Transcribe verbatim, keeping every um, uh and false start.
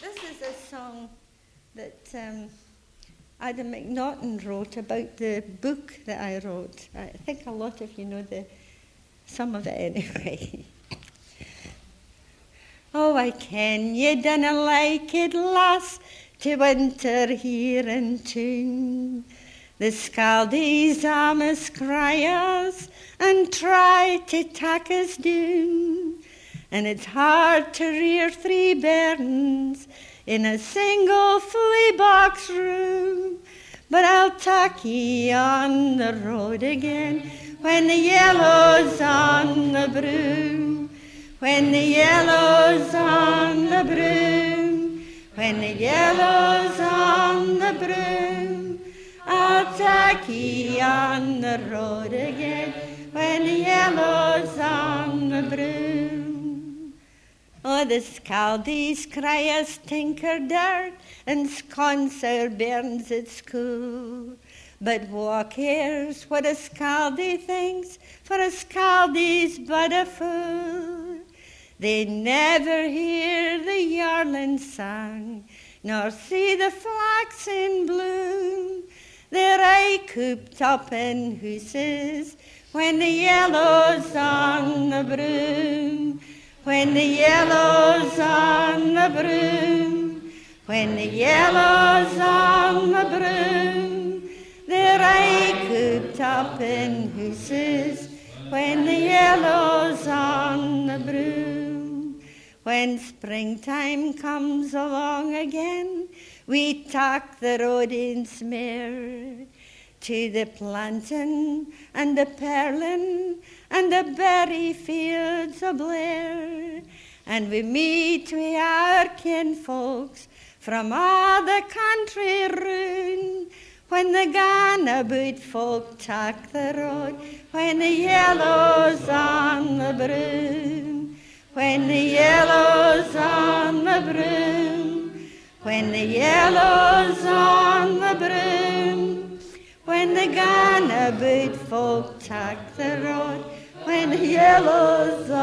This is a song that um, Adam McNaughton wrote about the book that I wrote. I think a lot of you know the some of it anyway. Oh, I ken ye dinna like it, lass, to winter here in town. The Scaldies amos cry us and try to tack us down. And it's hard to rear three bairns in a single flea box room. But I'll tack ye on the road again when the yellow's on the broom. When the yellow's on the broom, when the yellow's on the broom, I'll tack ye on the road again when the yellow's on the broom. Oh, the Scaldies cry us tinker dirt and sconce our bairns at school. But wha cares what a Scaldie thinks, for a Scaldie's but a fool. They never hear the yarlin song, nor see the flax in bloom. They're aye cooped up in hooses when the yellow's on the broom. When the yellow's on the broom, when the yellow's on the broom, they're aye cooped up in hooses when the yellow's on the broom. When springtime comes along again, we tack the road in smear to the plantain and the pearlin and the berry fields o' Blair. And we meet wi' our kinfolks from all the country round. When the Ganaboot folk tack the road, when the yellow's on the broom, when the yellow's on the broom, when the yellow's on the broom, when the Ganaboot folk tack the road, when the yellow's